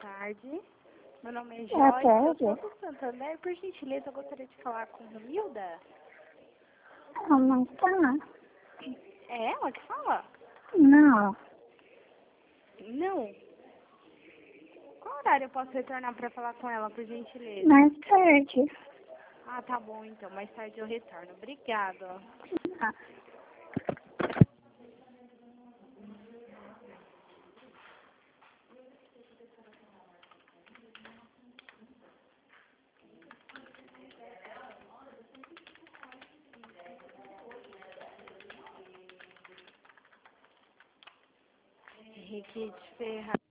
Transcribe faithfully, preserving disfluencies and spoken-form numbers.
tarde. Meu nome é Boa Joyce, eu tarde. sou do Santander. Por gentileza, eu gostaria de falar com Romilda. Ela não está? É ela que fala? Não. Não. Qual horário eu posso retornar para falar com ela, por gentileza? Mais tarde. Ah, tá bom, então. Mais tarde eu retorno. Obrigada. Ah. Henrique de Ferraz.